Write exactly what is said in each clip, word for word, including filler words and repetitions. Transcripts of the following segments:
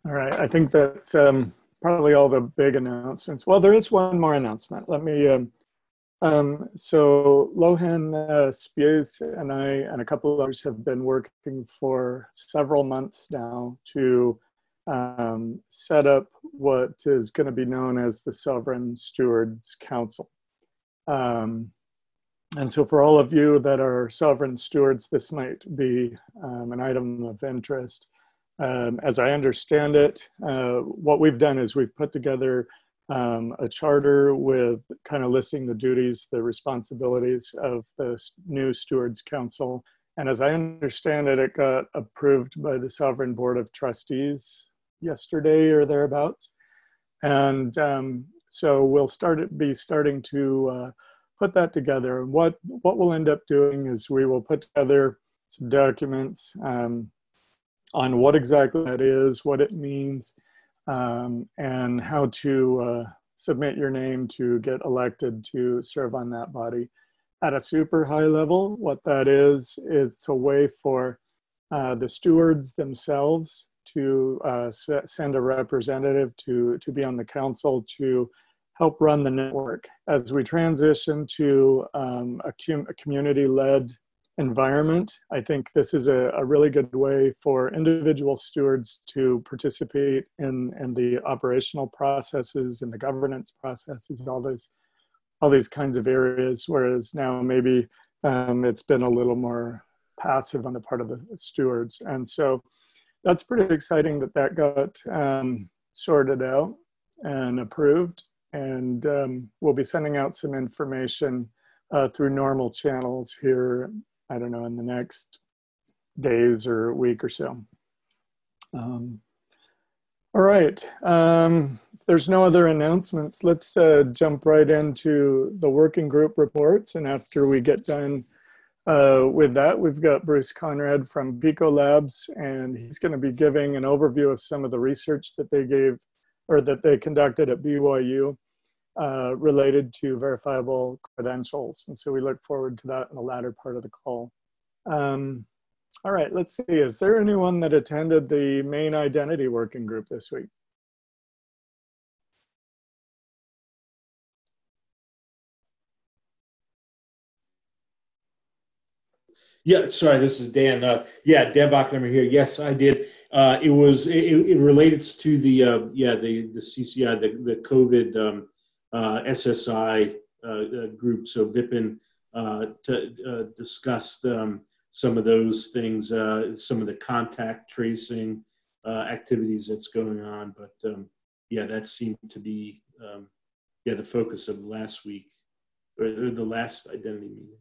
All right, I think that's um, probably all the big announcements. Well, there is one more announcement. Let me, um, um, so Lohan uh, Spies and I and a couple of others have been working for several months now to um, set up what is going to be known as the Sovereign Stewards Council. Um, and so for all of you that are sovereign stewards, this might be um, an item of interest. Um, as I understand it, uh, what we've done is we've put together um, a charter with kind of listing the duties, the responsibilities of the new Stewards Council. And as I understand it, it got approved by the Sovereign Board of Trustees yesterday or thereabouts. And um, so we'll start be starting to uh, put that together. What, what we'll end up doing is we will put together some documents um, on what exactly that is, what it means, um, and how to uh, submit your name to get elected to serve on that body. At a super high level, what that is, it's a way for uh, the stewards themselves to uh, send a representative to, to be on the council to help run the network. As we transition to um, a, com a community-led environment, I think this is a, a really good way for individual stewards to participate in, in the operational processes and the governance processes, all those, all these kinds of areas, whereas now maybe um, it's been a little more passive on the part of the stewards. And so that's pretty exciting that that got um, sorted out and approved. And um, we'll be sending out some information uh, through normal channels here, I don't know, in the next days or week or so. Um, all right, um, if there's no other announcements, let's uh, jump right into the working group reports. And after we get done uh, with that, we've got Bruce Conrad from Pico Labs, and he's going to be giving an overview of some of the research that they gave or that they conducted at B Y U uh, related to verifiable credentials. And so we look forward to that in the latter part of the call. Um, all right, let's see. Is there anyone that attended the main identity working group this week? Yeah, sorry, this is Dan. Uh, yeah, Dan Bachner here. Yes, I did. Uh, it was it, it relates to the uh, yeah the the C C I, the the COVID um, uh, S S I uh, uh, group. So Vipin uh, to, uh, discussed um, some of those things, uh, some of the contact tracing uh, activities that's going on. But um, yeah, that seemed to be um, yeah the focus of last week or the last identity meeting.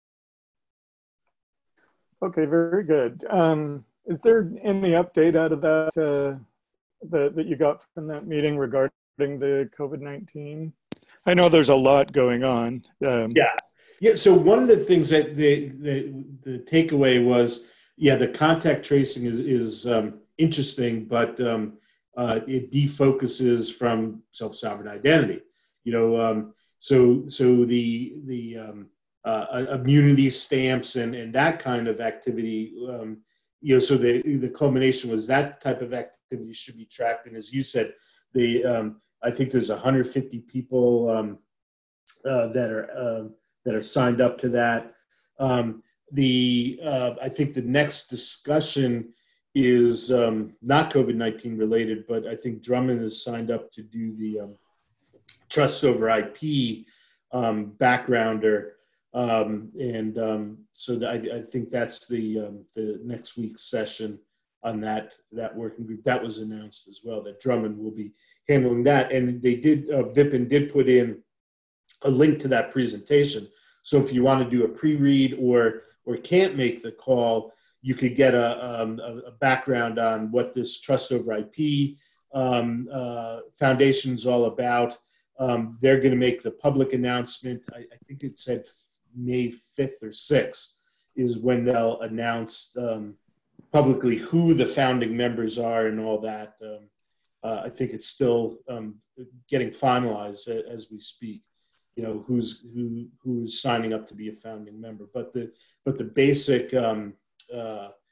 Okay, very good. Um, is there any update out of that uh, that, that you got from that meeting regarding the COVID nineteen? I know there's a lot going on. Um, Yeah. Yeah. So one of the things that the the, the takeaway was, yeah, the contact tracing is is um, interesting, but um, uh, it defocuses from self-sovereign identity. You know, um, so so the the um, uh, immunity stamps and and that kind of activity. Um, you know, so the the culmination was that type of activity should be tracked, and as you said, the um, I think there's one hundred fifty people. Um, uh, that are uh, that are signed up to that. Um, the uh, I think the next discussion is um, not COVID nineteen related, but I think Drummond is signed up to do the um, trust over I P um, backgrounder, um, and um, so the, I, I think that's the um, the next week's session on that that working group. That was announced as well that Drummond will be handling that, and they did uh, Vipin did put in a link to that presentation. So if you want to do a pre-read or or can't make the call, you could get a, um, a background on what this Trust over I P um, uh, Foundation is all about. Um, they're going to make the public announcement. I, I think it said May fifth or sixth is when they'll announce um, publicly who the founding members are and all that. Um, uh, I think it's still um, getting finalized as we speak. You know who's who who's signing up to be a founding member, but the but the basic um, uh,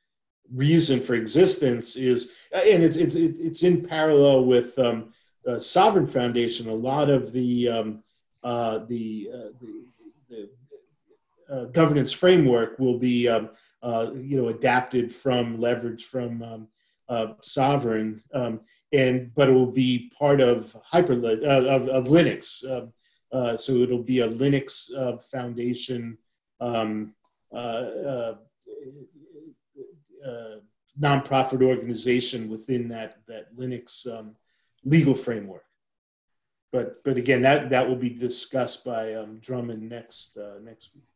reason for existence is, and it's it's it's in parallel with um, uh, Sovereign Foundation. A lot of the um, uh, the, uh, the the uh, governance framework will be um, uh, you know adapted from leverage from um, uh, Sovereign, um, and but it will be part of hyper uh, of, of Linux. Uh, uh, so it'll be a Linux uh, Foundation. Um, uh, uh, Uh, nonprofit organization within that that Linux um, legal framework. But but again, that that will be discussed by um, Drummond next uh, next week.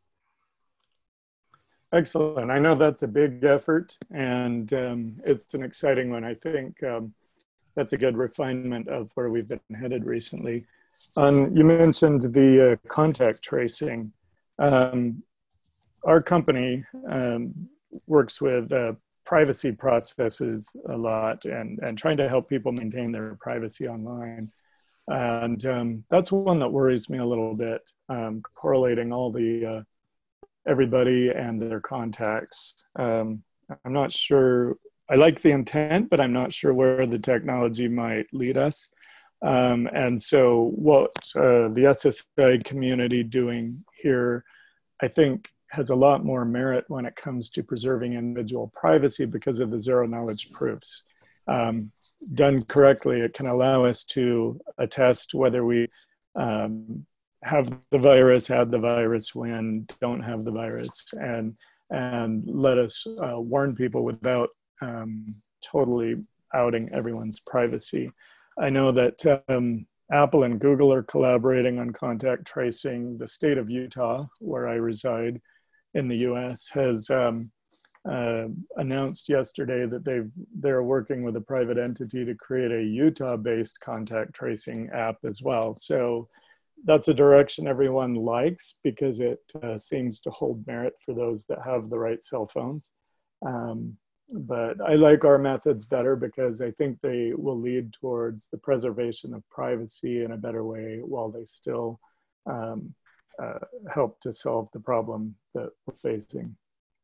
Excellent. I know that's a big effort, and um, it's an exciting one. I think um, that's a good refinement of where we've been headed recently. Um, you mentioned the uh, contact tracing. Um, our company um, works with uh, privacy processes a lot and, and trying to help people maintain their privacy online. And um, that's one that worries me a little bit, um, correlating all the, uh, everybody and their contacts. Um, I'm not sure, I like the intent, but I'm not sure where the technology might lead us. Um, and so what uh, the S S I community doing here, I think, has a lot more merit when it comes to preserving individual privacy because of the zero knowledge proofs. Um, done correctly, it can allow us to attest whether we um, have the virus, had the virus, when, don't have the virus, and, and let us uh, warn people without um, totally outing everyone's privacy. I know that um, Apple and Google are collaborating on contact tracing. The state of Utah, where I reside, in the U S has um, uh, announced yesterday that they've, they're working with a private entity to create a Utah-based contact tracing app as well. So that's a direction everyone likes because it uh, seems to hold merit for those that have the right cell phones. Um, but I like our methods better because I think they will lead towards the preservation of privacy in a better way while they still um, Uh, help to solve the problem that we're facing.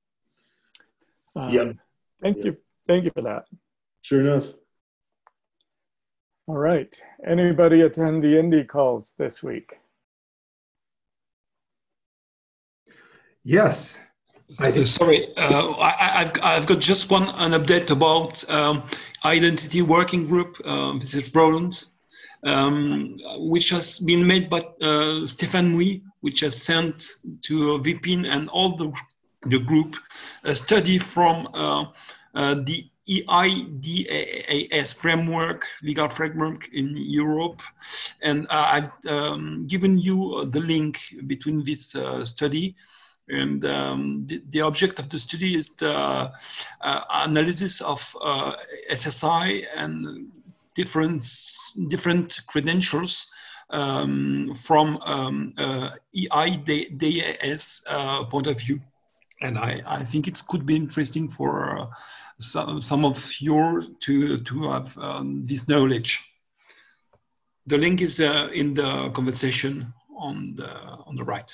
Um, Yep. Thank yep. you. Thank you for that. Sure enough. All right. Anybody attend the Indy calls this week? Yes. I Uh, sorry, uh, I, I've, I've got just one an update about um, Identity Working Group. Um, this is Roland, um, which has been made by uh, Stéphane Mouy, which has sent to V P N and all the, the group a study from uh, uh, the E I D A S framework, legal framework in Europe. And uh, I've um, given you the link between this uh, study. And um, the, the object of the study is the uh, analysis of uh, S S I and different, different credentials um, from um, uh, E I D A S uh, point of view. And I, I think it could be interesting for uh, some, some of you to, to have um, this knowledge. The link is uh, in the conversation on the, on the right.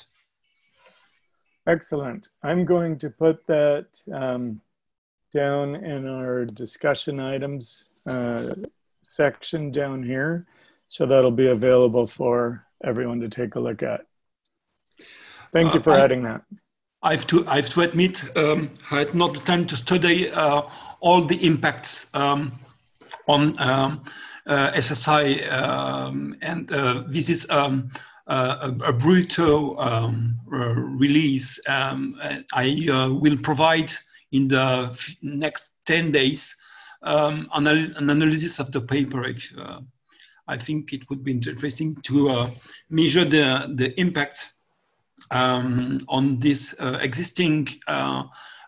Excellent. I'm going to put that um, down in our discussion items uh, section down here. So that'll be available for everyone to take a look at. Thank you for uh, I, adding that. I have to, I have to admit, um, I had not the time to study uh, all the impacts um, on um, uh, S S I, um, and uh, this is um, uh, a, a brutal um, uh, release. Um, I uh, will provide in the next ten days um, an, an analysis of the paper. If, uh, I think it would be interesting to uh, measure the, the impact um, on this uh, existing uh,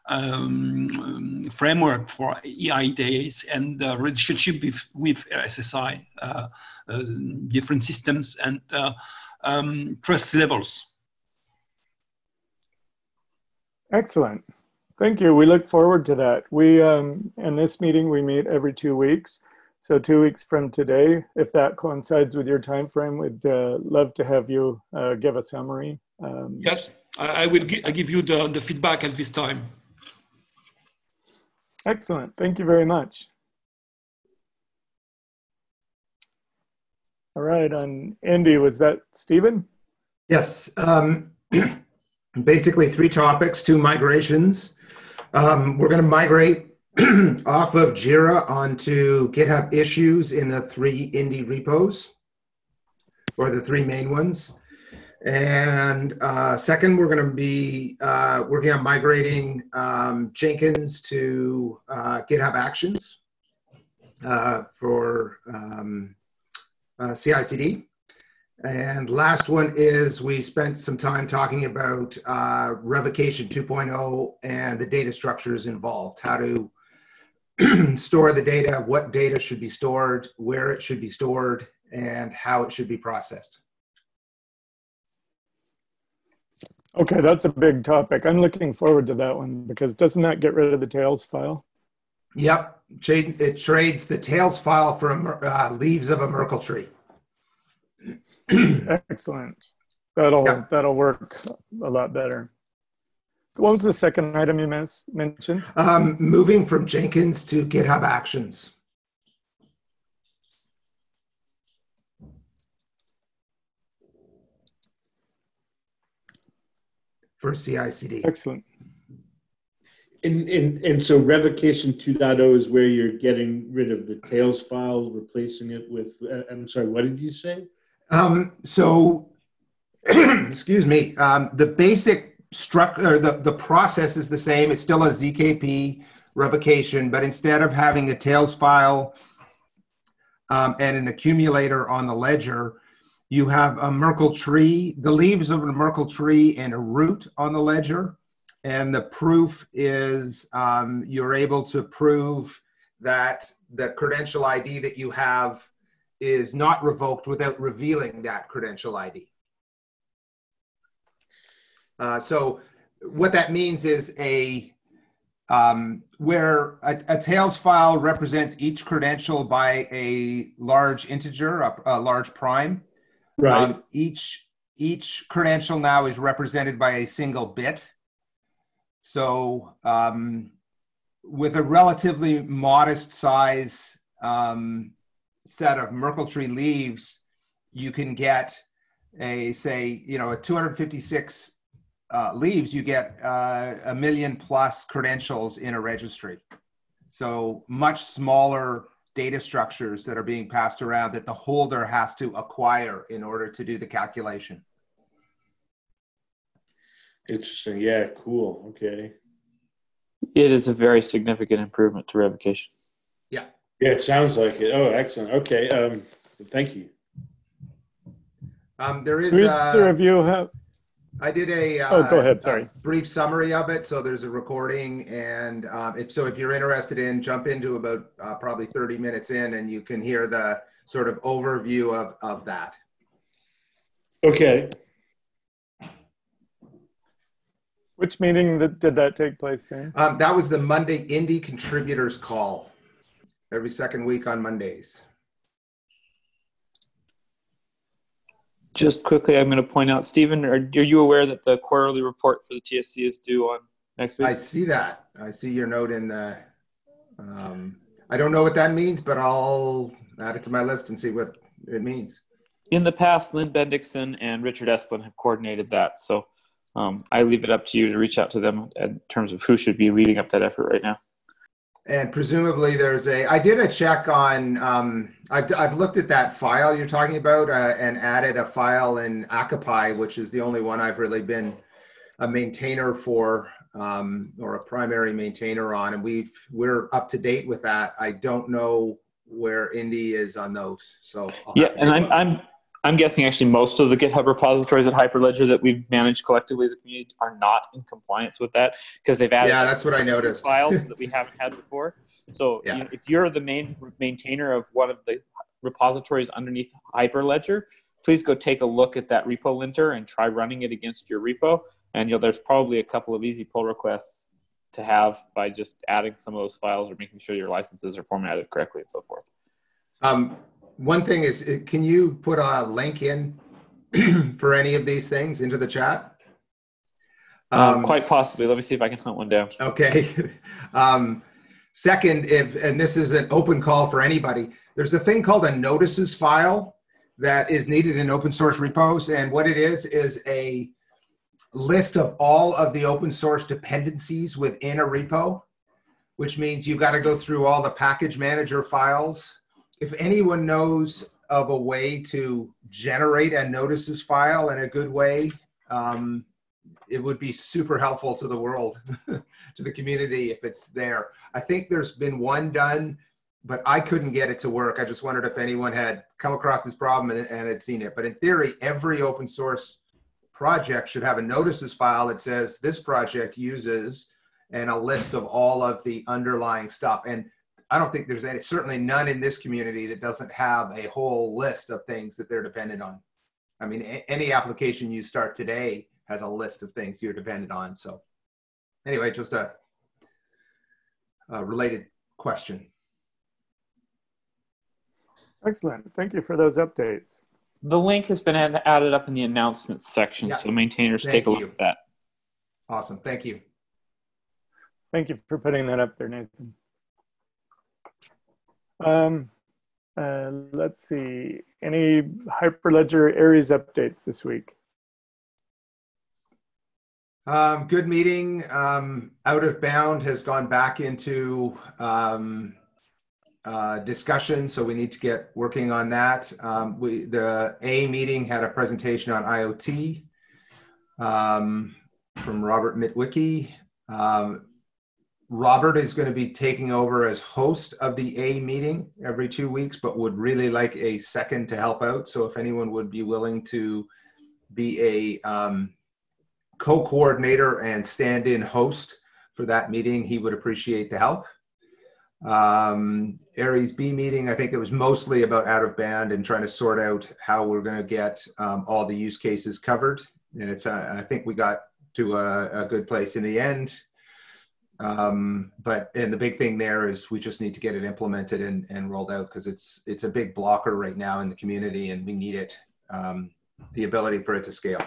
um, framework for E I D A S and the relationship with, with S S I, uh, uh, different systems and uh, um, trust levels. Excellent. Thank you. We look forward to that. We, um, in this meeting, we meet every two weeks. So two weeks from today, if that coincides with your time frame, we'd uh, love to have you uh, give a summary. Um, yes, I, I will gi I give you the, the feedback at this time. Excellent. Thank you very much. All right, on Indy, was that Stephen? Yes. Um, basically three topics, two migrations. Um, we're going to migrate off of Jira onto GitHub issues in the three Indy repos, or the three main ones. And uh, second, we're going to be uh, working on migrating um, Jenkins to uh, GitHub Actions uh, for um, uh, C I C D. And last one is we spent some time talking about uh, Revocation two point oh and the data structures involved, how to store the data, what data should be stored, where it should be stored, and how it should be processed. Okay, that's a big topic. I'm looking forward to that one because doesn't that get rid of the tails file? Yep, it trades the tails file for uh, leaves of a Merkle tree. Excellent. That'll Yep. that'll work a lot better. What was the second item you miss, mentioned? Um, moving from Jenkins to GitHub Actions. For C I C D. Excellent. And, and, and so Revocation two point oh is where you're getting rid of the tails file, replacing it with, uh, I'm sorry, what did you say? Um, so, excuse me, um, the basic structure, the, the process is the same. It's still a Z K P revocation, but instead of having a tails file um, and an accumulator on the ledger, you have a Merkle tree, the leaves of a Merkle tree and a root on the ledger. And the proof is um, you're able to prove that the credential I D that you have is not revoked without revealing that credential I D. Uh, so what that means is a um, where a, a tails file represents each credential by a large integer, a, a large prime. Right. Um, each each credential now is represented by a single bit. So um, with a relatively modest size um, set of Merkle tree leaves, you can get a, say, you know, a two hundred fifty-six uh, leaves, you get uh, a million plus credentials in a registry. So much smaller data structures that are being passed around that the holder has to acquire in order to do the calculation. Interesting. Yeah, cool. Okay. It is a very significant improvement to revocation. Yeah. Yeah, it sounds like it. Oh, excellent. Okay. Um, thank you. Um, there is Do uh, either of you have? I did a, uh, Oh, go ahead, sorry. a brief summary of it. So there's a recording, and um, if so, if you're interested in, jump into about uh, probably thirty minutes in, and you can hear the sort of overview of, of that. Okay. Which meeting that, did that take place in? Um, that was the Monday Indy Contributors Call, every second week on Mondays. Just quickly, I'm going to point out, Stephen, are, are you aware that the quarterly report for the T S C is due on next week? I see that. I see your note in the, um, I don't know what that means, but I'll add it to my list and see what it means. In the past, Lynn Bendixson and Richard Esplin have coordinated that. So um, I leave it up to you to reach out to them in terms of who should be leading up that effort right now. And presumably there's a, I did a check on, um, I've, I've looked at that file you're talking about uh, and added a file in Akapai, which is the only one I've really been a maintainer for um, or a primary maintainer on. And we've, we're up to date with that. I don't know where Indy is on those. So I'll yeah, and I'm, I'm, I'm guessing actually most of the GitHub repositories at Hyperledger that we've managed collectively as a community are not in compliance with that because they've added yeah, that's what I noticed. files that we haven't had before. So yeah. you know, if you're the main maintainer of one of the repositories underneath Hyperledger, please go take a look at that repo linter and try running it against your repo. And you'll, there's probably a couple of easy pull requests to have by just adding some of those files or making sure your licenses are formatted correctly and so forth. Um, One thing is, can you put a link in for any of these things into the chat? Um, Um, quite possibly. Let me see if I can hunt one down. Okay. um, second, if, and this is an open call for anybody, there's a thing called a notices file that is needed in open source repos. And what it is, is a list of all of the open source dependencies within a repo, which means you've got to go through all the package manager files. If anyone knows of a way to generate a notices file in a good way, um, it would be super helpful to the world, to the community if it's there. I think there's been one done, but I couldn't get it to work. I just wondered if anyone had come across this problem and, and had seen it. But in theory, every open source project should have a notices file that says this project uses, and a list of all of the underlying stuff. And I don't think there's any, certainly none in this community that doesn't have a whole list of things that they're dependent on. I mean, a, any application you start today has a list of things you're dependent on. So anyway, just a, a related question. Excellent. Thank you for those updates. The link has been add, added up in the announcements section, Yeah. so maintainers Thank take a look you. at that. Awesome. Thank you. Thank you for putting that up there, Nathan. Um, uh, let's see, any Hyperledger Aries updates this week? Um, good meeting. Um, Out of Bound has gone back into um, uh, discussion, so we need to get working on that. Um, we, the A meeting had a presentation on I O T um, from Robert Mitwicki. Um, Robert is going to be taking over as host of the A meeting every two weeks, but would really like a second to help out. So if anyone would be willing to be a um, co-coordinator and stand-in host for that meeting, he would appreciate the help. Um, Aries B meeting, I think it was mostly about out of band and trying to sort out how we're going to get um, all the use cases covered. And it's, uh, I think we got to a, a good place in the end. Um, but, and the big thing there is we just need to get it implemented and, and rolled out, because it's, it's a big blocker right now in the community, and we need it, um, the ability for it to scale.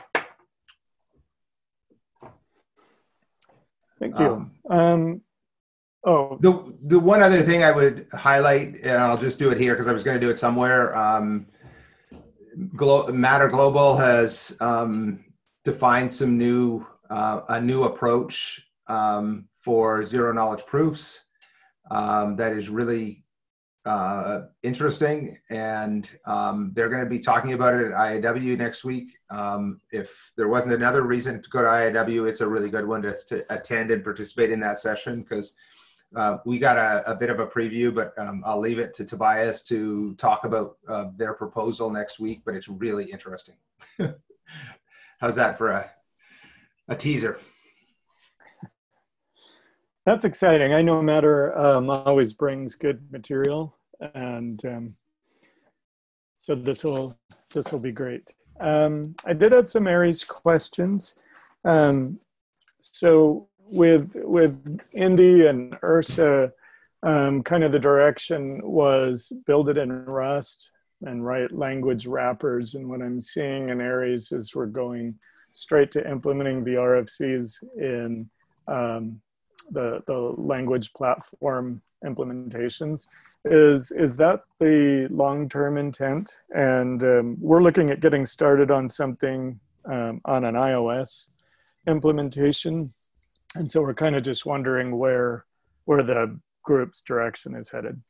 Thank you. Um, Um, oh, The, the one other thing I would highlight, and I'll just do it here because I was going to do it somewhere. Um, Glo- Matter Global has um, defined some new, uh, a new approach um, for zero knowledge proofs um, that is really uh, interesting. And um, they're going to be talking about it at I A W next week. Um, if there wasn't another reason to go to I A W, it's a really good one to, to attend and participate in that session, because Uh, we got a, a bit of a preview, but um, I'll leave it to Tobias to talk about uh, their proposal next week, but it's really interesting. How's that for a, a teaser? that's exciting. I know Matter um, always brings good material, and um, so this will this will be great. Um, I did have some Aries questions. Um, so with with Indy and Ursa, um, kind of the direction was build it in Rust and write language wrappers. And what I'm seeing in Aries is we're going straight to implementing the R F Cs in um, the the language platform implementations. Is is that the long-term intent? And um, we're looking at getting started on something um, on an iOS implementation. And so we're kind of just wondering where where the group's direction is headed.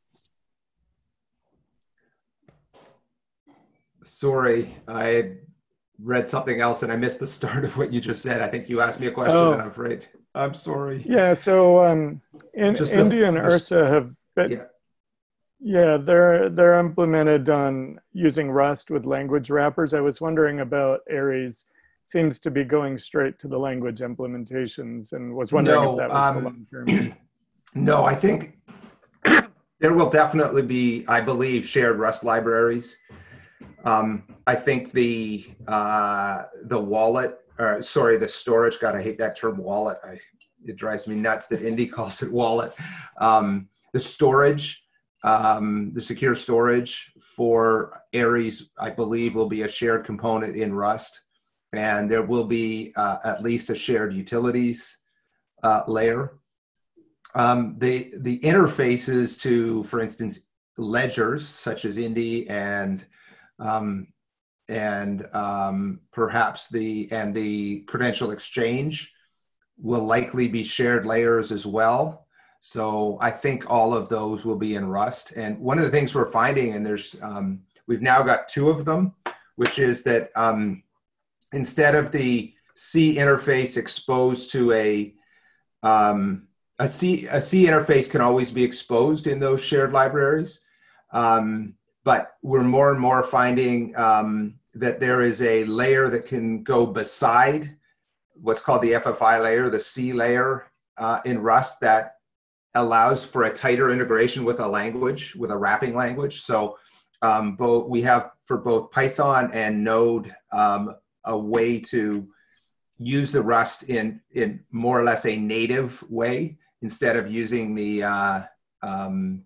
Sorry, I had read something else and I missed the start of what you just said. I think you asked me a question, Oh. and I'm afraid. I'm sorry. Yeah, so um, in, Just the- Indy and the- Ursa have been, Yeah. yeah, they're they're implemented on using Rust with language wrappers. I was wondering about Aries. Seems to be going straight to the language implementations, and was wondering No, if that was um, the long term. No, I think there will definitely be, I believe, shared Rust libraries. Um, I think the uh, the wallet, or sorry, the storage. God, I hate that term wallet. I, it drives me nuts that Indy calls it wallet. Um, the storage, um, the secure storage for Aries, I believe, will be a shared component in Rust, and there will be uh, at least a shared utilities uh, layer. Um, the, the interfaces to, for instance, ledgers such as Indy and um, and um, perhaps the and the credential exchange will likely be shared layers as well. So I think all of those will be in Rust. And one of the things we're finding, and there's um, we've now got two of them, which is that um, instead of the C interface exposed to a um, a C a C interface can always be exposed in those shared libraries, um, but we're more and more finding um, that there is a layer that can go beside what's called the F F I layer, the C layer uh, in Rust that allows for a tighter integration with a language, with a wrapping language. So um, both we have for both Python and Node um, a way to use the Rust in in more or less a native way instead of using the uh, um,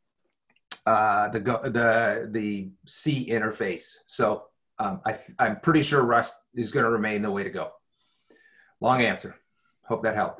uh, the the the C interface. So um, I, I'm pretty sure Rust is going to remain the way to go. Long answer. Hope that helped.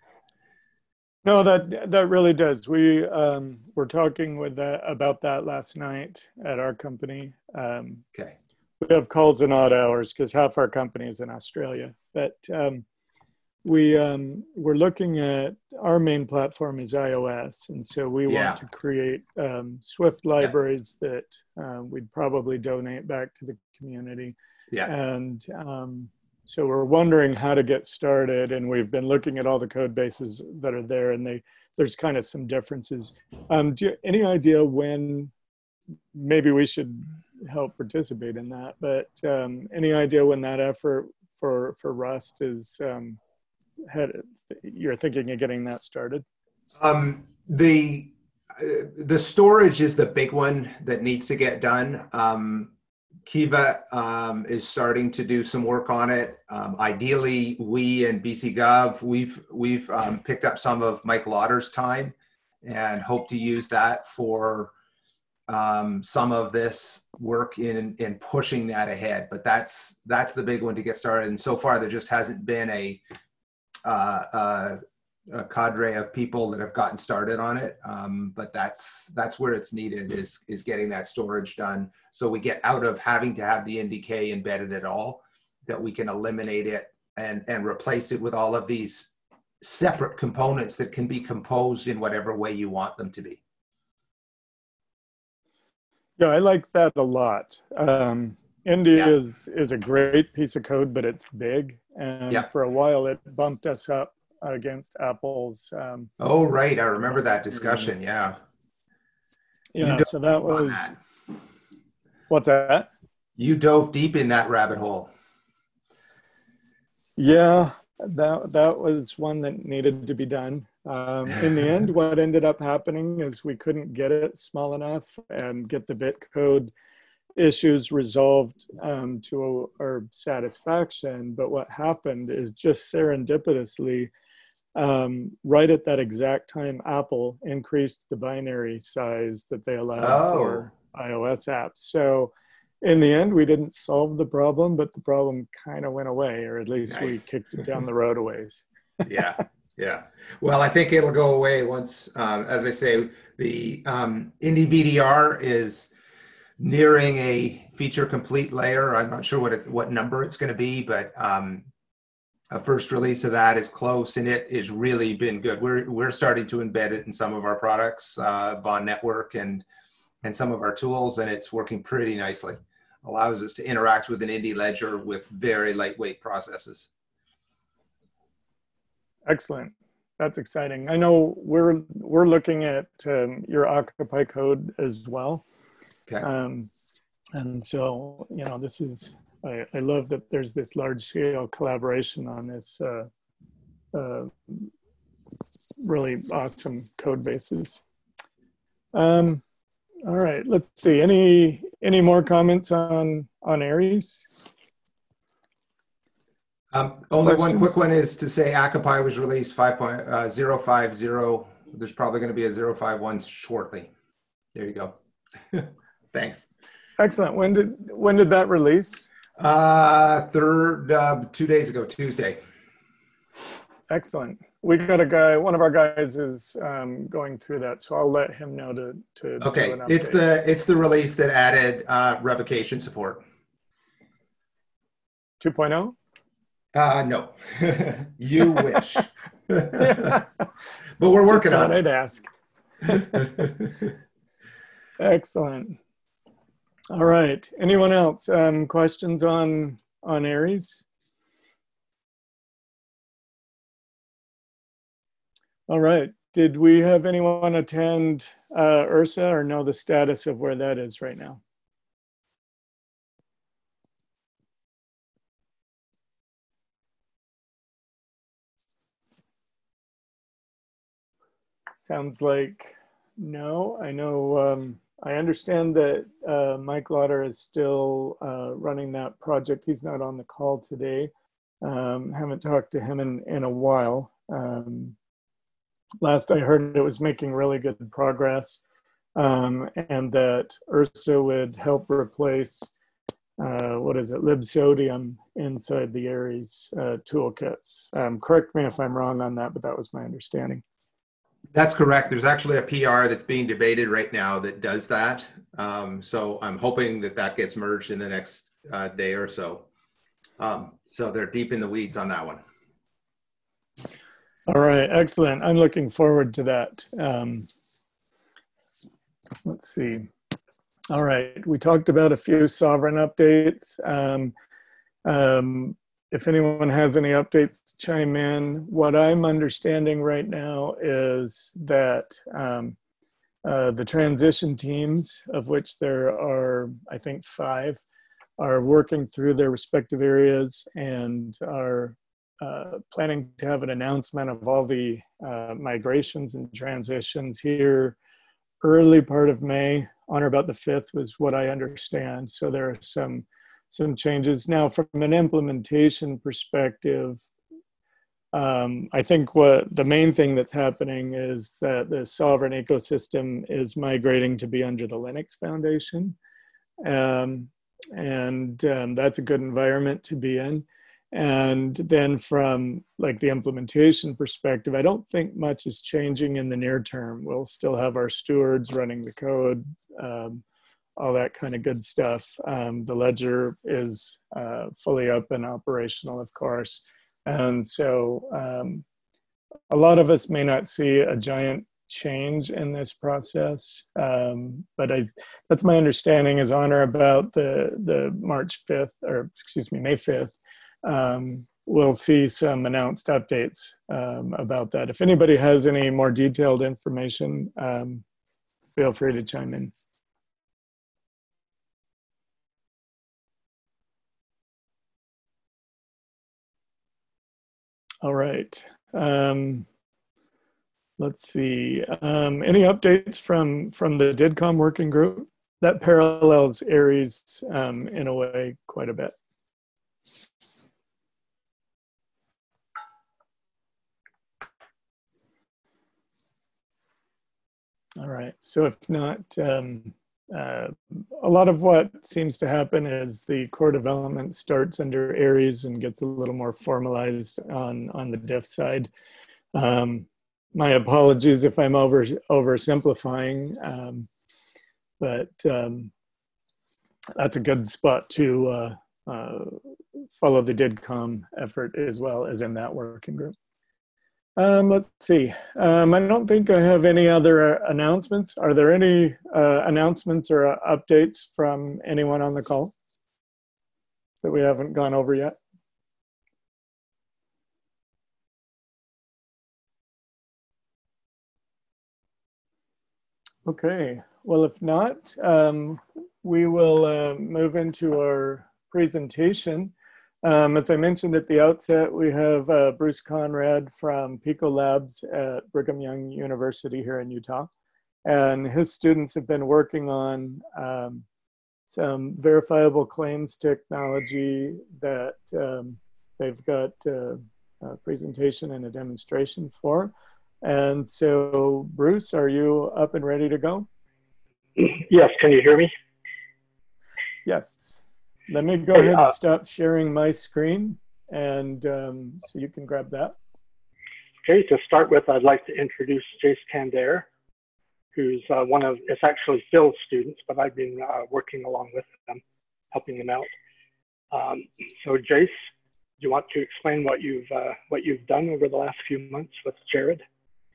No, that that really does. We um, were talking with that, about that last night at our company. Um, okay. We have calls in odd hours because half our company is in Australia. But um, we um, we're looking at our main platform is iOS, and so we Yeah. want to create um, Swift libraries yeah. that uh, we'd probably donate back to the community. Yeah. And um, so we're wondering how to get started, and we've been looking at all the code bases that are there, and they there's kind of some differences. Um, do you, any idea when maybe we should help participate in that? But um, any idea when that effort for for Rust is um, had you're thinking of getting that started? Um, the uh, the storage is the big one that needs to get done. Um, Kiva um, is starting to do some work on it. Um, ideally, we and B C Gov, we've we've um, picked up some of Mike Lauder's time and hope to use that for um, some of this work in in pushing that ahead. But that's that's the big one to get started. And so far, there just hasn't been a uh, uh, a cadre of people that have gotten started on it. Um, but that's that's where it's needed is is getting that storage done. So we get out of having to have the N D K embedded at all, that we can eliminate it and, and replace it with all of these separate components that can be composed in whatever way you want them to be. Yeah, I like that a lot. Um, Indy Yeah. is, is a great piece of code, but it's big. And Yeah. for a while, it bumped us up against Apple's. Um, Oh, right. I remember that discussion. Yeah. yeah, so that was... That. What's that? You dove deep in that rabbit hole. Yeah, that that was one that needed to be done. Um, in the end, what ended up happening is we couldn't get it small enough and get the bit code issues resolved um, to our satisfaction. But what happened is just serendipitously, um, right at that exact time, Apple increased the binary size that they allowed Oh. for iOS apps. So in the end, we didn't solve the problem, but the problem kind of went away, or at least Nice. we kicked it down the road a ways. Yeah, yeah. Well, I think it'll go away once, um, as I say, the um, Indy B D R is nearing a feature complete layer. I'm not sure what it, what number it's going to be, but um, a first release of that is close, and it has really been good. We're we're starting to embed it in some of our products, uh, Bond Network, and and some of our tools, and it's working pretty nicely. Allows us to interact with an Indy ledger with very lightweight processes. Excellent. That's exciting. I know we're we're looking at um, your Occupy code as well. Okay. Um, and so, you know, this is, I, I love that there's this large scale collaboration on this uh, uh, really awesome code bases. Um, all right, let's see. Any any more comments on on Aries? Um, only Questions? one quick one is to say Occupy was released five point oh five oh. There's probably going to be a zero five one shortly. There you go. Thanks. Excellent. When did when did that release? Uh, third, uh, two days ago, Tuesday. Excellent. we got a guy, one of our guys is um, going through that, so I'll let him know to, to do Okay, an update. it's the it's the release that added uh, revocation support. two point oh? Uh, no, you wish. Yeah. But we're Just working thought on I'd it. ask. Excellent. All right. Anyone else? Um, questions on on Aries? All right. Did we have anyone attend uh, Ursa or know the status of where that is right now? Sounds like no. I know. Um, I understand that uh, Mike Lauder is still uh, running that project. He's not on the call today. Um, haven't talked to him in, in a while. Um, last I heard, it was making really good progress, um, and that Ursa would help replace uh, what is it, libsodium inside the Aries uh, toolkits. Um, correct me if I'm wrong on that, but that was my understanding. That's correct. There's actually a P R that's being debated right now that does that. Um, so I'm hoping that that gets merged in the next uh, day or so. Um, so they're deep in the weeds on that one. All right, excellent. I'm looking forward to that. Um, let's see. All right, we talked about a few sovereign updates. Um, um, if anyone has any updates, chime in. What I'm understanding right now is that um, uh, the transition teams, of which there are, I think, five, are working through their respective areas and are uh, planning to have an announcement of all the uh, migrations and transitions here early part of May, on or about the fifth was what I understand. So there are some some changes. Now, from an implementation perspective, um, I think what the main thing that's happening is that the sovereign ecosystem is migrating to be under the Linux Foundation. Um, and um, that's a good environment to be in. And then from like the implementation perspective, I don't think much is changing in the near term. We'll still have our stewards running the code, um, all that kind of good stuff. Um, the ledger is uh, fully up and operational, of course. And so um, a lot of us may not see a giant change in this process, um, but I, that's my understanding is on or about the, the March fifth, or excuse me, May fifth, um, we'll see some announced updates um, about that. If anybody has any more detailed information, um, feel free to chime in. All right. Um, let's see. Um, any updates from from the DIDCOM working group? That parallels Aries um, in a way quite a bit. All right. So if not, um, uh, a lot of what seems to happen is the core development starts under Aries and gets a little more formalized on, on the diff side. Um, my apologies if I'm over oversimplifying, um, but um, that's a good spot to uh, uh, follow the DIDCOM effort as well as in that working group. Um, let's see. Um, I don't think I have any other uh, announcements. Are there any uh, announcements or uh, updates from anyone on the call that we haven't gone over yet? Okay. Well, if not, um, we will uh, move into our presentation. Um, as I mentioned at the outset, we have uh, Bruce Conrad from Pico Labs at Brigham Young University here in Utah. And his students have been working on um, some verifiable claims technology that um, they've got uh, a presentation and a demonstration for. And so, Bruce, are you up and ready to go? Yes, can you hear me? Yes. Let me go hey, ahead uh, and stop sharing my screen, and um, so you can grab that. Okay, to start with, I'd like to introduce Jace Tander, who's uh, one of, it's actually Phil's students, but I've been uh, working along with them, helping them out. Um, so Jace, do you want to explain what you've, uh, what you've done over the last few months with Jared?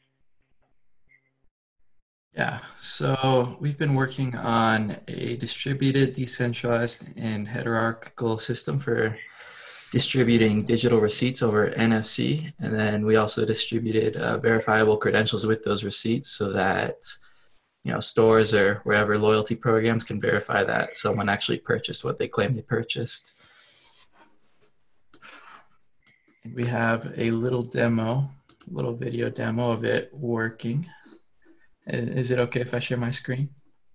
Yeah, so we've been working on a distributed, decentralized, and hierarchical system for distributing digital receipts over N F C. And then we also distributed uh, verifiable credentials with those receipts so that, you know, stores or wherever loyalty programs can verify that someone actually purchased what they claim they purchased. And we have a little demo, a little video demo of it working. Is it okay if I share my screen?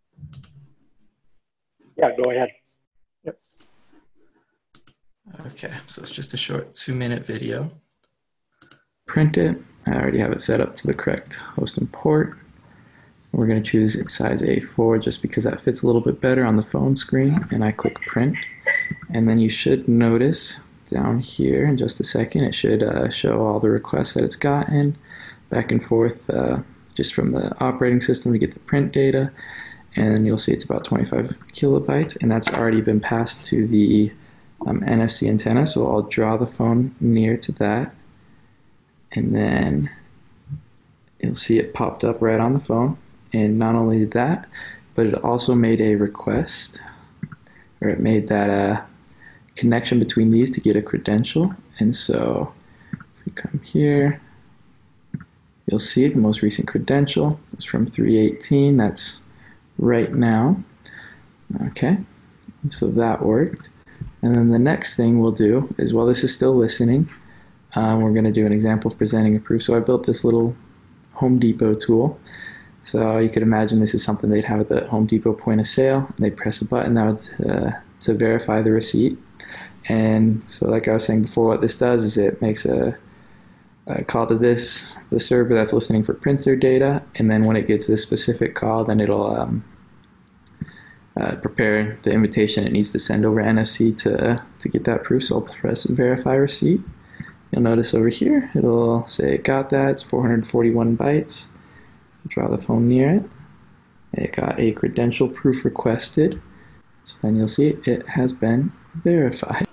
Yeah, go ahead. Yes. Okay, so it's just a short two minute video. Print it. I already have it set up to the correct host and port. We're going to choose size A four just because that fits a little bit better on the phone screen, and I click print. And then you should notice down here in just a second, it should uh, show all the requests that it's gotten back and forth uh, just from the operating system to get the print data. And you'll see it's about twenty-five kilobytes, and that's already been passed to the um, N F C antenna. So I'll draw the phone near to that, and then you'll see it popped up right on the phone. And not only that, but it also made a request, or it made that uh, connection between these to get a credential. And so if we come here, you'll see the most recent credential is from three eighteen. That's right now. Okay, and so that worked. And then the next thing we'll do is, while this is still listening, um, we're going to do an example of presenting a proof. So I built this little Home Depot tool. So you could imagine this is something they'd have at the Home Depot point of sale. They press a button that would, uh, to verify the receipt. And so like I was saying before, what this does is it makes a, a call to this, the server that's listening for printer data. And then when it gets this specific call, then it'll um, uh, prepare the invitation it needs to send over N F C to, to get that proof. So I'll press verify receipt. You'll notice over here, it'll say it got that. It's four hundred forty-one bytes. Draw the phone near it. It got a credential proof requested. So then you'll see it has been verified.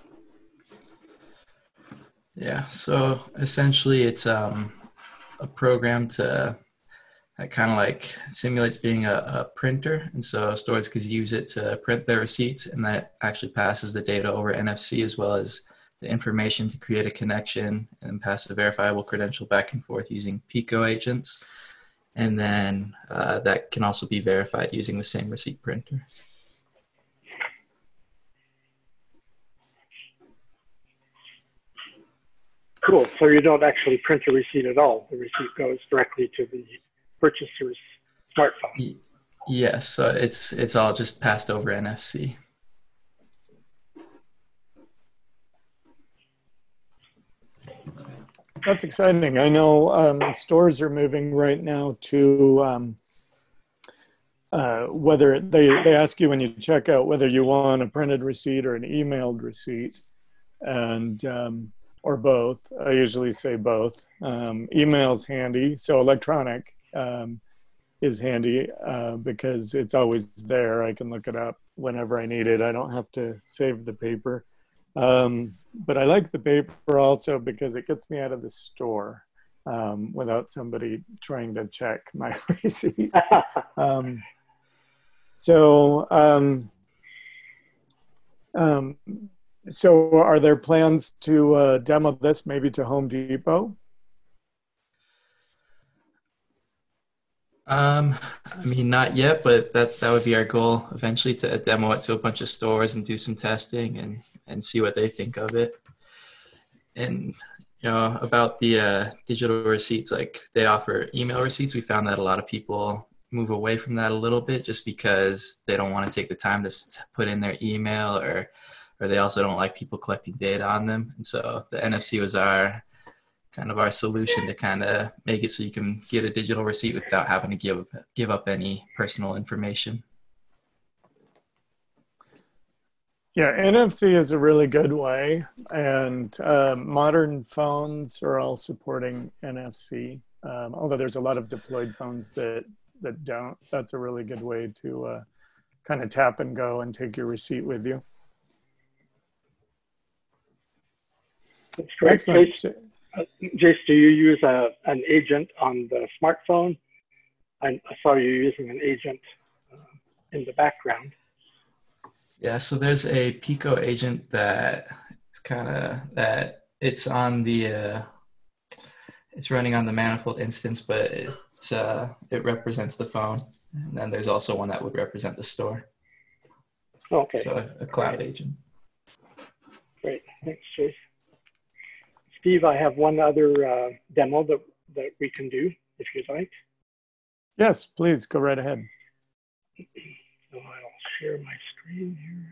Yeah, so essentially it's um, a program to that kind of like simulates being a, a printer. And so stores could use it to print their receipts, and then it actually passes the data over N F C as well as the information to create a connection and pass a verifiable credential back and forth using Pico agents. And then uh, that can also be verified using the same receipt printer. Cool. So you don't actually print a receipt at all. The receipt goes directly to the purchaser's smartphone. Yes, so it's it's all just passed over N F C. That's exciting. I know um, stores are moving right now to um, uh, whether they, they ask you when you check out whether you want a printed receipt or an emailed receipt, and um, or both. I usually say both. Um, email's handy, so electronic um, is handy uh, because it's always there. I can look it up whenever I need it. I don't have to save the paper. Um, but I like the paper also because it gets me out of the store um, without somebody trying to check my receipt. um, so, um, um, so are there plans to uh, demo this maybe to Home Depot? Um, I mean, not yet, but that, that would be our goal eventually, to demo it to a bunch of stores and do some testing and, and see what they think of it. And, you know, about the uh, digital receipts, like they offer email receipts. We found that a lot of people move away from that a little bit just because they don't want to take the time to put in their email, or, or they also don't like people collecting data on them. And so the N F C was our kind of our solution to kind of make it so you can get a digital receipt without having to give give up any personal information. Yeah, N F C is a really good way, and uh, modern phones are all supporting N F C. Um, although there's a lot of deployed phones that that don't. That's a really good way to uh, kind of tap and go and take your receipt with you. That's great. Excellent. Jace, uh, Jace, do you use a, an agent on the smartphone? I, I saw you using an agent uh, in the background. Yeah, so there's a Pico agent that is kind of that it's on the uh, it's running on the Manifold instance, but it's uh, it represents the phone, and then there's also one that would represent the store. Okay. So a, a cloud Great. agent. Great, thanks, Jace. Steve, I have one other uh, demo that that we can do if you'd like. Yes, please go right ahead. So I'll share my screen here.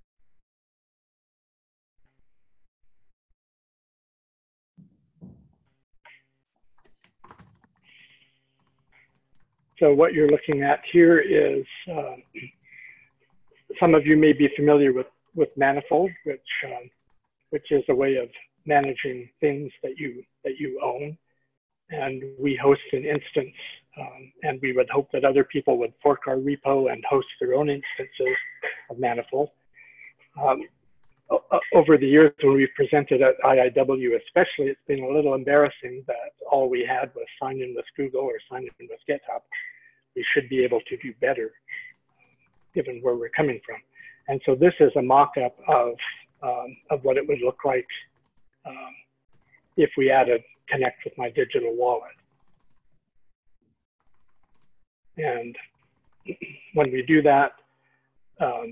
So what you're looking at here is, uh, some of you may be familiar with, with Manifold, which, um, which is a way of managing things that you, that you own. And we host an instance, um, and we would hope that other people would fork our repo and host their own instances of Manifold. Um, over the years when we've presented at I I W especially, it's been a little embarrassing that all we had was sign in with Google or sign in with GitHub. We should be able to do better given where we're coming from. And so this is a mock-up of, um, of what it would look like um, if we added Connect with my digital wallet. And when we do that, um,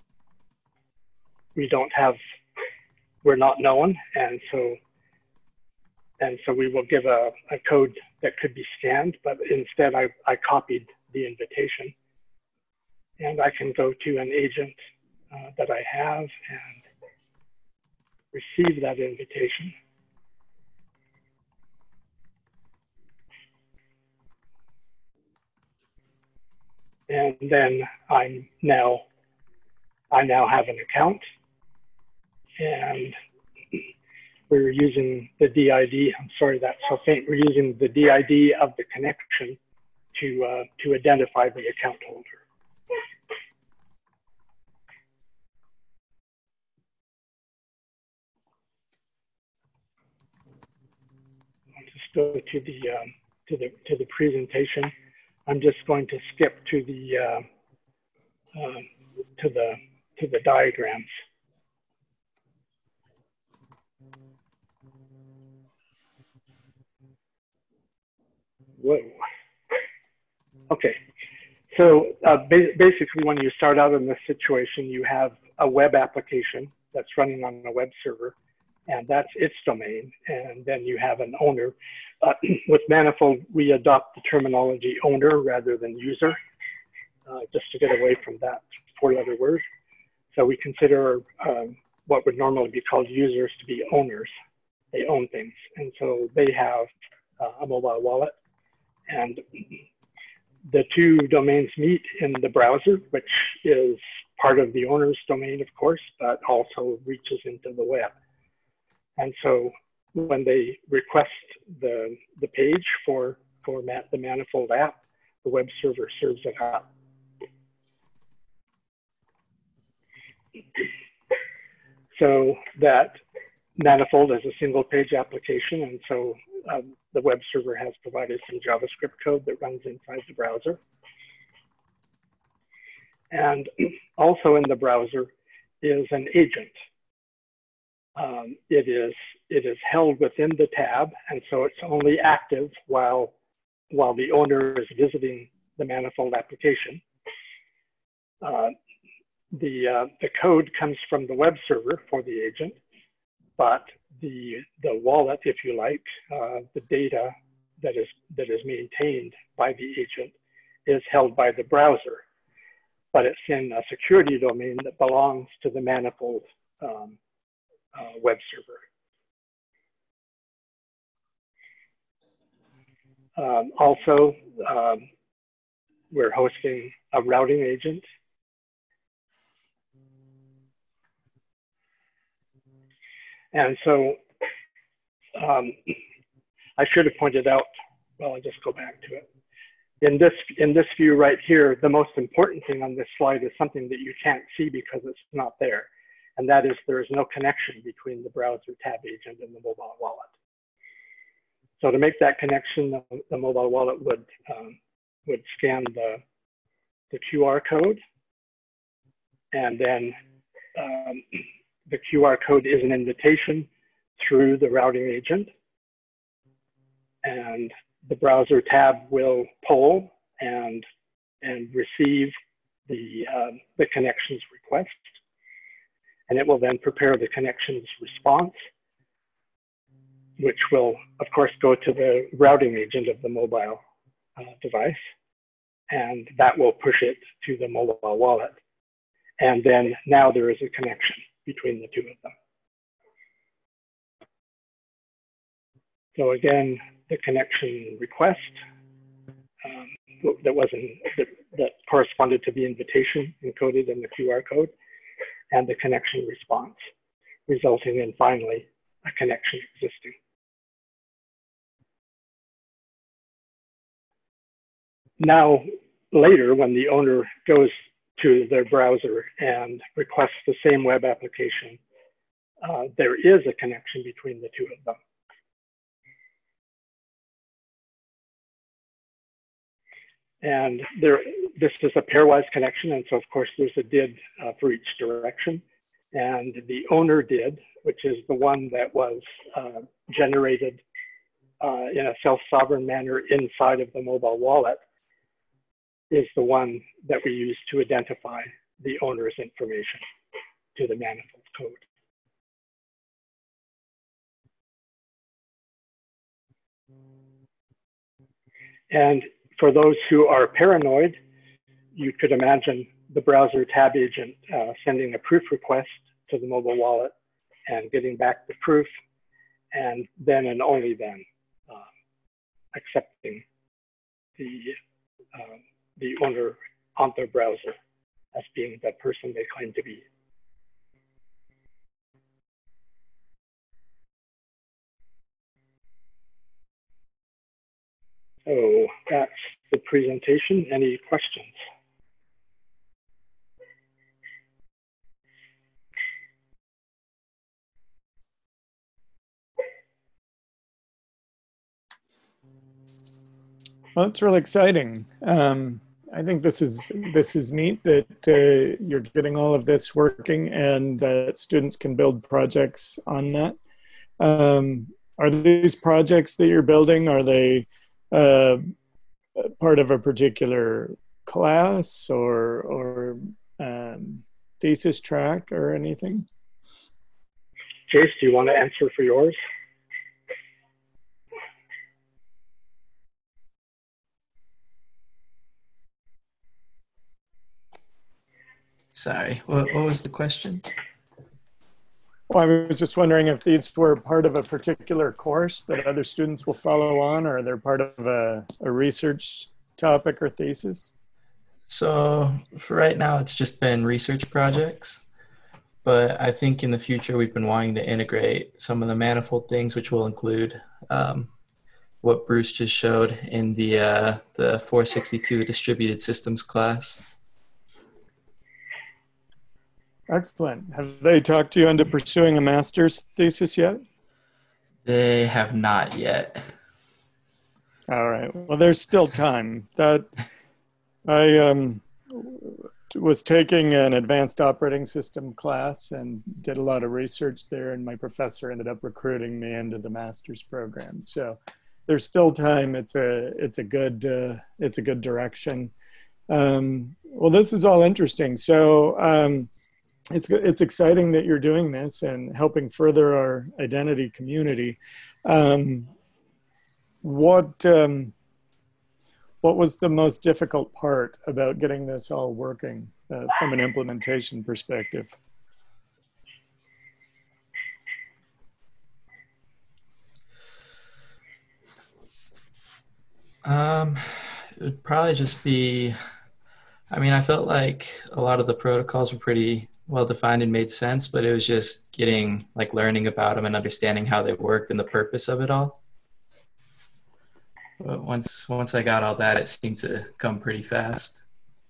we don't have, we're not known. And so, and so we will give a, a code that could be scanned, but instead I, I copied the invitation. And I can go to an agent uh, that I have and receive that invitation. And then I'm now, I now have an account, and we're using the D I D. I'm sorry, that's so faint. We're using the D I D of the connection to, uh, to identify the account holder. I'll just go to the, um, to the, to the presentation. I'm just going to skip to the, uh, um, to the, to the diagrams. Whoa. Okay, so uh, ba basically when you start out in this situation, you have a web application that's running on a web server, and that's its domain, and then you have an owner. Uh, with Manifold, we adopt the terminology owner rather than user, uh, just to get away from that four-letter word. So we consider um, what would normally be called users to be owners. They own things, and so they have uh, a mobile wallet. And the two domains meet in the browser, which is part of the owner's domain, of course, but also reaches into the web. And so when they request the, the page for, for the Manifold app, the web server serves it up. So that Manifold is a single page application, and so um, the web server has provided some JavaScript code that runs inside the browser. And also in the browser is an agent. Um, it is it is held within the tab, and so it's only active while while the owner is visiting the Manifold application. Uh, the uh, the code comes from the web server for the agent, but the the wallet, if you like, uh, the data that is that is maintained by the agent is held by the browser, but it's in a security domain that belongs to the Manifold um, uh, web server. Um, also, um, we're hosting a routing agent. And so um, I should have pointed out, well, I'll just go back to it. In this, in this view right here, the most important thing on this slide is something that you can't see because it's not there. And that is there is no connection between the browser tab agent and the mobile wallet. So to make that connection, the, the mobile wallet would, um, would scan the, the Q R code. And then um, the Q R code is an invitation through the routing agent. And the browser tab will poll and, and receive the, um, the connections request. And it will then prepare the connections response, which will, of course, go to the routing agent of the mobile uh, device. And that will push it to the mobile wallet. And then now there is a connection between the two of them. So again, the connection request um, that wasn't that, that corresponded to the invitation encoded in the Q R code, and the connection response, resulting in finally a connection existing. Now, later, when the owner goes to their browser and requests the same web application, uh, there is a connection between the two of them. And there, this is a pairwise connection, and so of course there's a did uh, for each direction. And the owner did, which is the one that was uh, generated uh, in a self-sovereign manner inside of the mobile wallet, is the one that we use to identify the owner's information to the manifold code. And for those who are paranoid, you could imagine the browser tab agent uh, sending a proof request to the mobile wallet and getting back the proof, and then and only then uh, accepting the, um, the owner on their browser as being the person they claim to be. So that's the presentation. Any questions? Well, it's really exciting. Um, I think this is this is neat that uh, you're getting all of this working and that students can build projects on that. Um, are these projects that you're building, are they uh, part of a particular class or, or um, thesis track or anything? Jace, do you want to answer for yours? Sorry, what, what was the question? Well, I was just wondering if these were part of a particular course that other students will follow on, or they're part of a, a research topic or thesis? So for right now, it's just been research projects, but I think in the future, we've been wanting to integrate some of the manifold things, which will include um, what Bruce just showed in the, uh, the four sixty-two distributed systems class. Excellent. Have they talked to you into pursuing a master's thesis yet? They have not yet. All right. Well, there's still time. That I um, was taking an advanced operating system class and did a lot of research there, and my professor ended up recruiting me into the master's program. So there's still time. It's a it's a good uh, it's a good direction. Um, well, this is all interesting. So. Um, It's, it's exciting that you're doing this and helping further our identity community. Um, what, um, what was the most difficult part about getting this all working uh, from an implementation perspective? Um, it would probably just be I mean, I felt like a lot of the protocols were pretty well defined and made sense, but it was just getting, like, learning about them and understanding how they worked and the purpose of it all. But once once I got all that, it seemed to come pretty fast.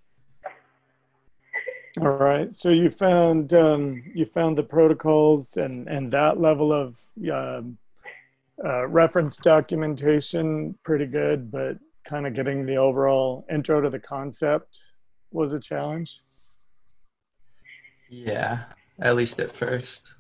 All right. So you found um, you found the protocols and and that level of um, uh, reference documentation pretty good, but kind of getting the overall intro to the concept was a challenge. Yeah, at least at first.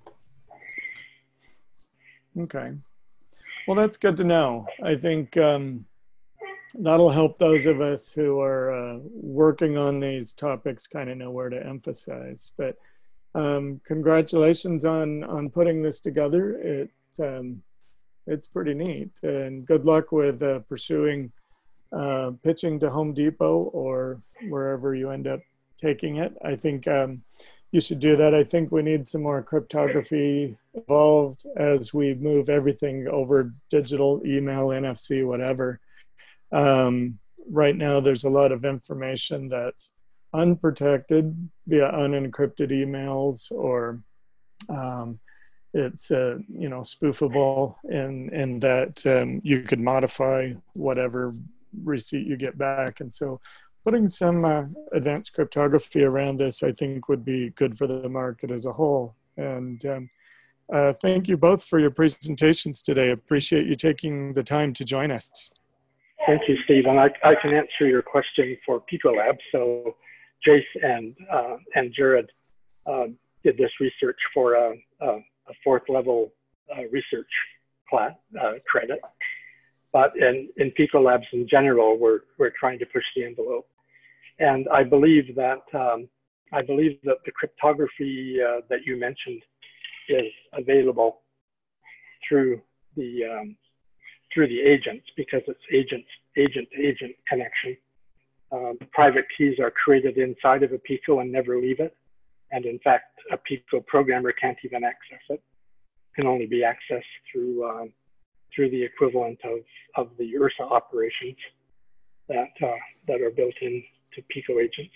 Okay. Well, that's good to know. I think um, that'll help those of us who are uh, working on these topics kind of know where to emphasize. But um, congratulations on on putting this together. It's um, it's pretty neat, and good luck with uh, pursuing uh, pitching to Home Depot or wherever you end up taking it. I think um, you should do that. I think we need some more cryptography involved as we move everything over digital, email, N F C, whatever. Um, right now, there's a lot of information that's unprotected via unencrypted emails, or um, it's uh, you know, spoofable in in that um, you could modify whatever receipt you get back. And so putting some uh, advanced cryptography around this, I think, would be good for the market as a whole. And um, uh, thank you both for your presentations today. Appreciate you taking the time to join us. Thank you, Steve. And I, I can answer your question for Picolab. So Jace and, uh, and Jared uh, did this research for a, a, a fourth level uh, research class, uh, credit. But in, in Picolabs in general, we're, we're trying to push the envelope. And I believe that, um, I believe that the cryptography uh, that you mentioned is available through the, um, through the agents, because it's agent, agent to agent connection. Um, private keys are created inside of a Pico and never leave it. And in fact, a Pico programmer can't even access it. It can only be accessed through, um, through the equivalent of, of the U R S A operations that, uh, that are built in to Pico agents.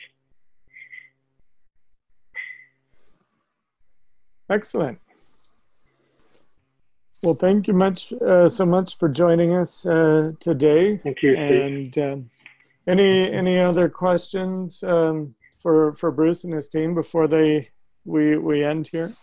Excellent. Well, thank you much uh, so much for joining us uh, today. Thank you, Steve. And um, any any other questions um, for for Bruce and his team before they we we end here?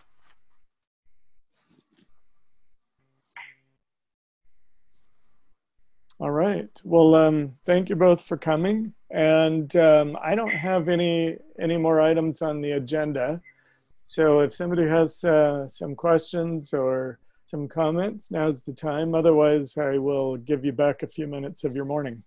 All right. Well, um, thank you both for coming. And um, I don't have any any more items on the agenda. So if somebody has uh, some questions or some comments, now's the time. Otherwise, I will give you back a few minutes of your morning.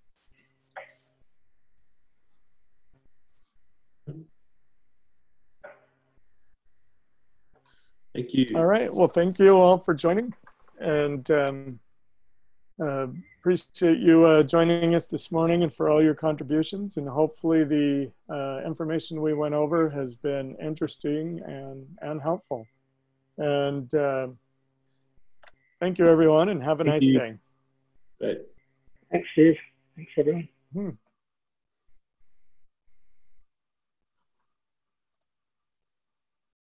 Thank you. All right. Well, thank you all for joining. And um, uh, appreciate you uh, joining us this morning and for all your contributions. And hopefully the uh, information we went over has been interesting and, and helpful. And uh, thank you, everyone, and have a Thank nice you. day. Right. Thanks, Steve. Thanks, everyone. Hmm.